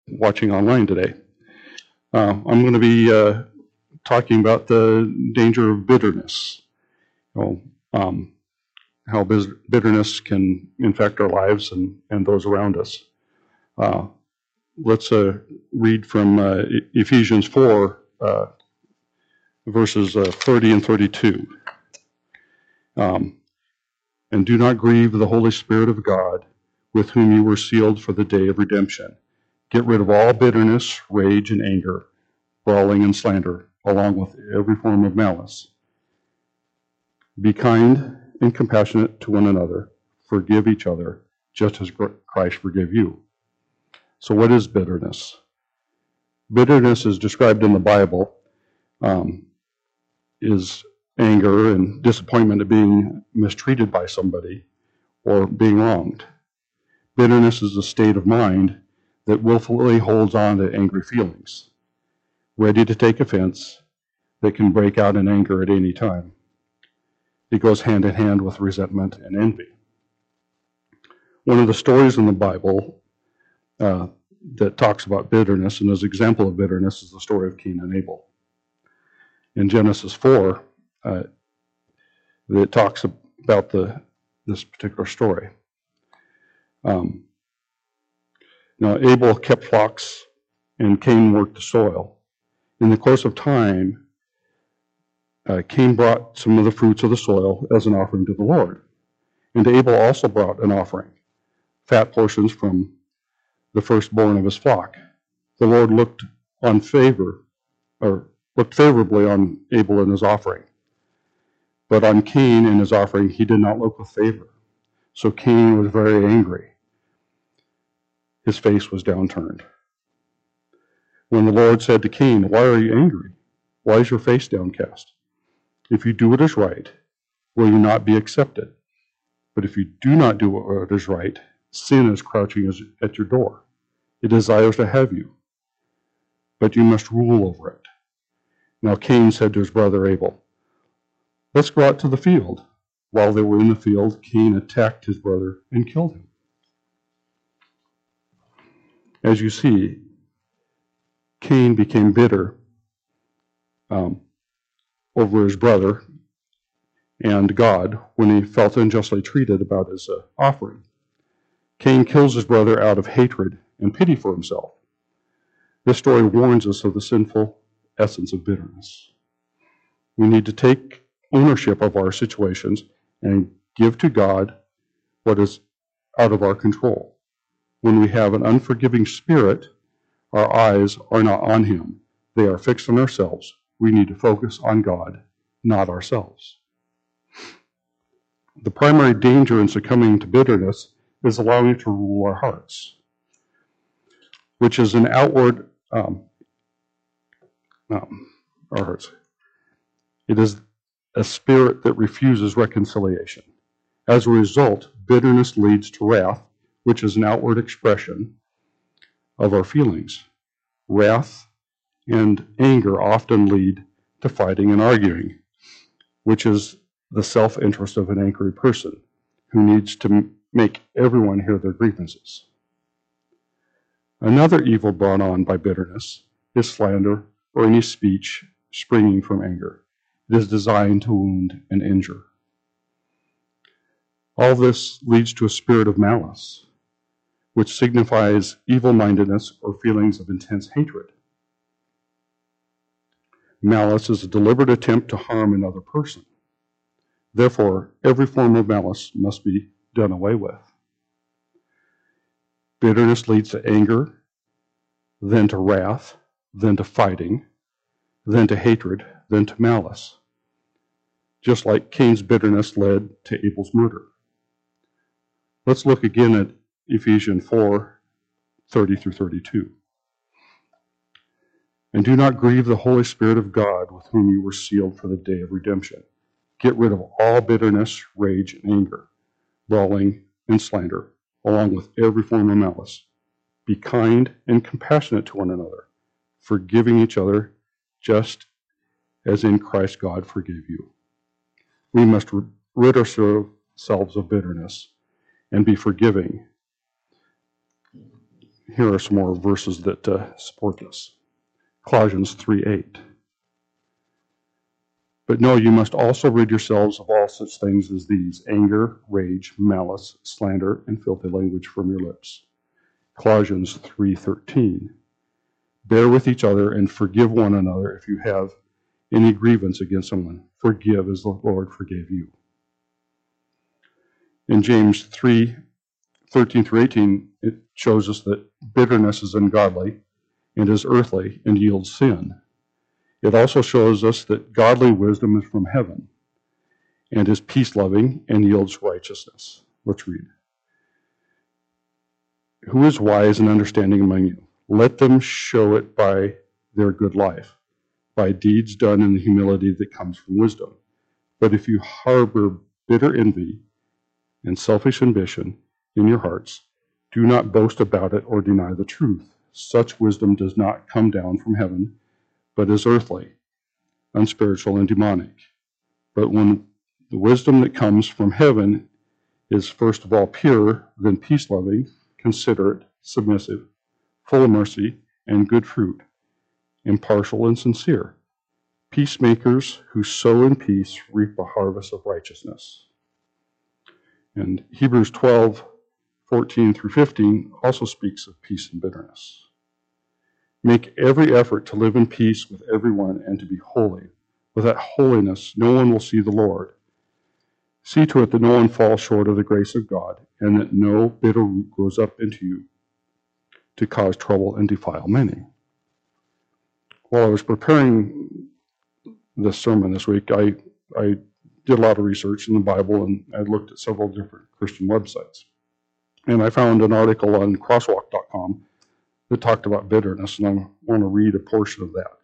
watching online today. I'm going to be talking about the danger of bitterness. How bitterness can infect our lives and those around us. Let's read from Ephesians 4, verses 30 and 32. And do not grieve the Holy Spirit of God, with whom you were sealed for the day of redemption. Get rid of all bitterness, rage, and anger, brawling and slander, along with every form of malice. Be kind and compassionate to one another. Forgive each other, just as Christ forgave you. So what is bitterness? Bitterness is described in the Bible, is anger and disappointment at being mistreated by somebody or being wronged. Bitterness is a state of mind that willfully holds on to angry feelings, ready to take offense, that can break out in anger at any time. It goes hand in hand with resentment and envy. One of the stories in the Bible that talks about bitterness and as an example of bitterness is the story of Cain and Abel. In Genesis 4, it talks about this particular story. Now, Abel kept flocks and Cain worked the soil. In the course of time, Cain brought some of the fruits of the soil as an offering to the Lord. And Abel also brought an offering, fat portions from the firstborn of his flock. The Lord looked favorably on Abel and his offering. But on Cain and his offering, he did not look with favor. So Cain was very angry. His face was downturned. When the Lord said to Cain, "Why are you angry? Why is your face downcast? If you do what is right, will you not be accepted? But if you do not do what is right, sin is crouching at your door. It desires to have you, but you must rule over it." Now Cain said to his brother Abel, "Let's go out to the field." While they were in the field, Cain attacked his brother and killed him. As you see, Cain became bitter over his brother and God when he felt unjustly treated about his offering. Cain kills his brother out of hatred and pity for himself. This story warns us of the sinful essence of bitterness. We need to take ownership of our situations and give to God what is out of our control. When we have an unforgiving spirit, our eyes are not on Him. They are fixed on ourselves. We need to focus on God, not ourselves. The primary danger in succumbing to bitterness is allowing it to rule our hearts, which is an outward, our hearts. It is a spirit that refuses reconciliation. As a result, bitterness leads to wrath, which is an outward expression of our feelings. Wrath and anger often lead to fighting and arguing, which is the self-interest of an angry person who needs to make everyone hear their grievances. Another evil brought on by bitterness is slander or any speech springing from anger. It is designed to wound and injure. All this leads to a spirit of malice, which signifies evil-mindedness or feelings of intense hatred. Malice is a deliberate attempt to harm another person. Therefore, every form of malice must be done away with. Bitterness leads to anger, then to wrath, then to fighting, then to hatred, then to malice. Just like Cain's bitterness led to Abel's murder. Let's look again at Ephesians 4, 30 through 32. And do not grieve the Holy Spirit of God, with whom you were sealed for the day of redemption. Get rid of all bitterness, rage, and anger, brawling, and slander, along with every form of malice. Be kind and compassionate to one another, forgiving each other, just as in Christ God forgave you. We must rid ourselves of bitterness and be forgiving. here are some more verses that support this. Colossians 3:8. But no, you must also rid yourselves of all such things as these: anger, rage, malice, slander, and filthy language from your lips. Colossians 3:13. Bear with each other and forgive one another if you have any grievance against someone. Forgive as the Lord forgave you. In James 3:13 through 18, it shows us that bitterness is ungodly and is earthly and yields sin. It also shows us that godly wisdom is from heaven and is peace-loving and yields righteousness. Let's read. Who is wise and understanding among you? Let them show it by their good life, by deeds done in the humility that comes from wisdom. But if you harbor bitter envy and selfish ambition in your hearts, do not boast about it or deny the truth. Such wisdom does not come down from heaven, but is earthly, unspiritual, and demonic. But when the wisdom that comes from heaven is first of all pure, then peace-loving, considerate, submissive, full of mercy and good fruit, impartial and sincere. Peacemakers who sow in peace reap a harvest of righteousness. And Hebrews 12:14 through 15 also speaks of peace and bitterness. Make every effort to live in peace with everyone and to be holy. Without holiness, no one will see the Lord. See to it that no one falls short of the grace of God, and that no bitter root grows up into you to cause trouble and defile many. While I was preparing this sermon this week, I did a lot of research in the Bible, and I looked at several different Christian websites. And I found an article on crosswalk.com that talked about bitterness, and I want to read a portion of that.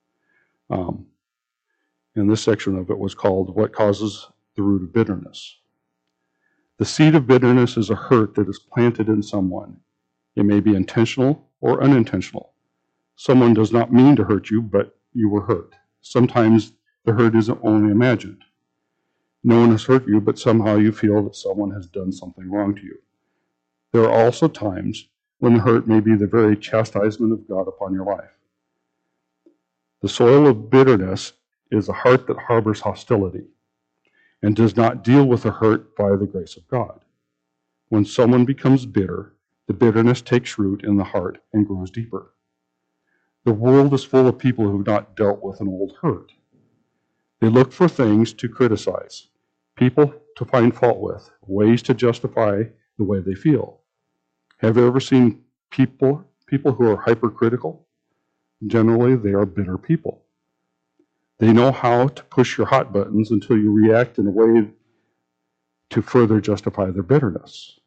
And this section of it was called, What Causes the Root of Bitterness? The seed of bitterness is a hurt that is planted in someone. It may be intentional or unintentional. Someone does not mean to hurt you, but you were hurt. Sometimes the hurt isn't only imagined. No one has hurt you, but somehow you feel that someone has done something wrong to you. There are also times when the hurt may be the very chastisement of God upon your life. The soil of bitterness is a heart that harbors hostility and does not deal with the hurt by the grace of God. When someone becomes bitter, the bitterness takes root in the heart and grows deeper. The world is full of people who have not dealt with an old hurt. They look for things to criticize, people to find fault with, ways to justify the way they feel. Have you ever seen people who are hypercritical? Generally, they are bitter people. They know how to push your hot buttons until you react in a way to further justify their bitterness.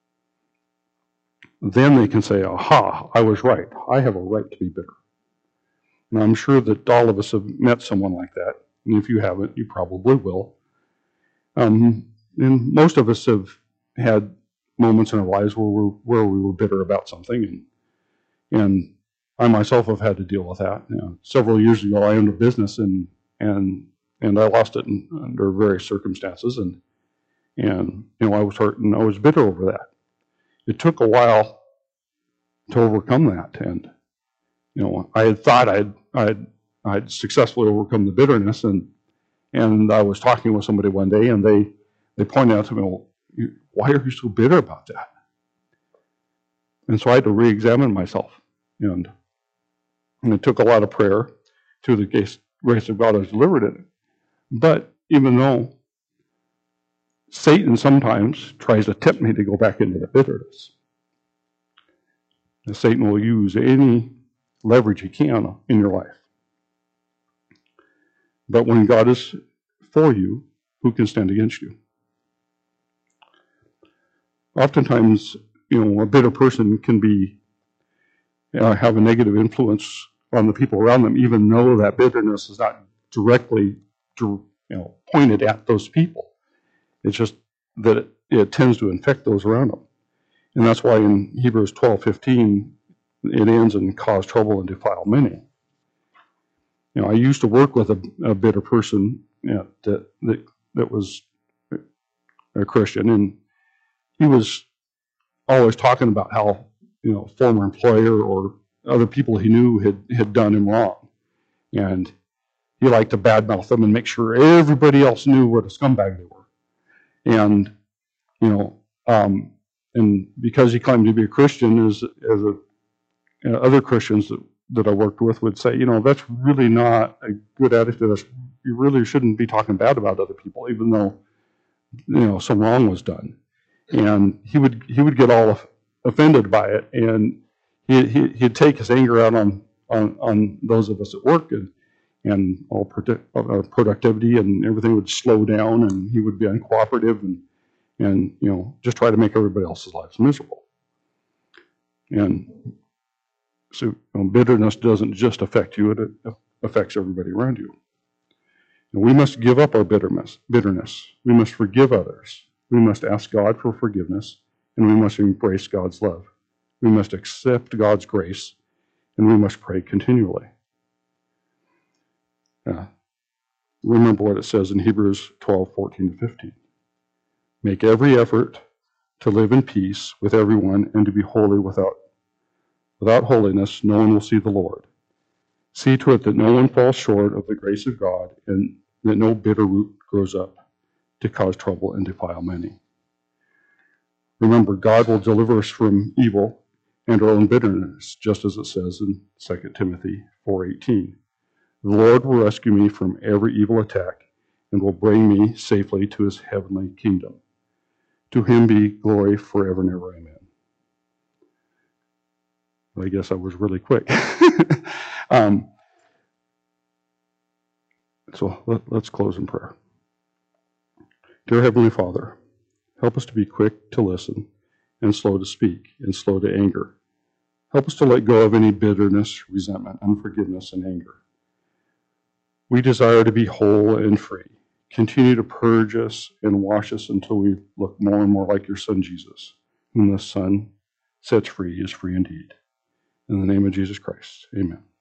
Then they can say, aha, I was right. I have a right to be bitter. And I'm sure that all of us have met someone like that. And if you haven't, you probably will. And most of us have had moments in our lives where we were bitter about something. And I myself have had to deal with that. Several years ago, I owned a business and I lost it under various circumstances. And I was hurt and I was bitter over that. It took a while to overcome that. And I had thought I'd successfully overcome the bitterness, and I was talking with somebody one day, and they pointed out to me, well, why are you so bitter about that? And so I had to re-examine myself, and it took a lot of prayer. Through the grace of God, I was delivered in it. But even though Satan sometimes tries to tempt me to go back into the bitterness, Satan will use any leverage he can in your life. But when God is for you, who can stand against you? Oftentimes, a bitter person can have a negative influence on the people around them, even though that bitterness is not directly, pointed at those people. It's just that it tends to infect those around them. And that's why in Hebrews 12:15, it ends in cause trouble and defile many. I used to work with a bitter person that was a Christian, and he was always talking about how former employer or other people he knew had done him wrong. And he liked to badmouth them and make sure everybody else knew what a scumbag they were. And, and because he claimed to be a Christian, other Christians that I worked with would say, that's really not a good attitude. You really shouldn't be talking bad about other people, even though, some wrong was done. And he would get all offended by it, and he'd take his anger out on those of us at work, and all productivity and everything would slow down, and he would be uncooperative and just try to make everybody else's lives miserable. And so bitterness doesn't just affect you, it affects everybody around you. And we must give up our bitterness. We must forgive others. We must ask God for forgiveness, and we must embrace God's love. We must accept God's grace, and we must pray continually. Remember what it says in Hebrews 12:14-15. Make every effort to live in peace with everyone and to be holy. Without holiness, no one will see the Lord. See to it that no one falls short of the grace of God, and that no bitter root grows up to cause trouble and defile many. Remember, God will deliver us from evil and our own bitterness, just as it says in 2 Timothy 4:18. The Lord will rescue me from every evil attack and will bring me safely to his heavenly kingdom. To him be glory forever and ever. Amen. I guess I was really quick. So let's close in prayer. Dear Heavenly Father, help us to be quick to listen and slow to speak and slow to anger. Help us to let go of any bitterness, resentment, unforgiveness, and anger. We desire to be whole and free. Continue to purge us and wash us until we look more and more like your Son, Jesus, whom the Son sets free is free indeed. In the name of Jesus Christ, amen.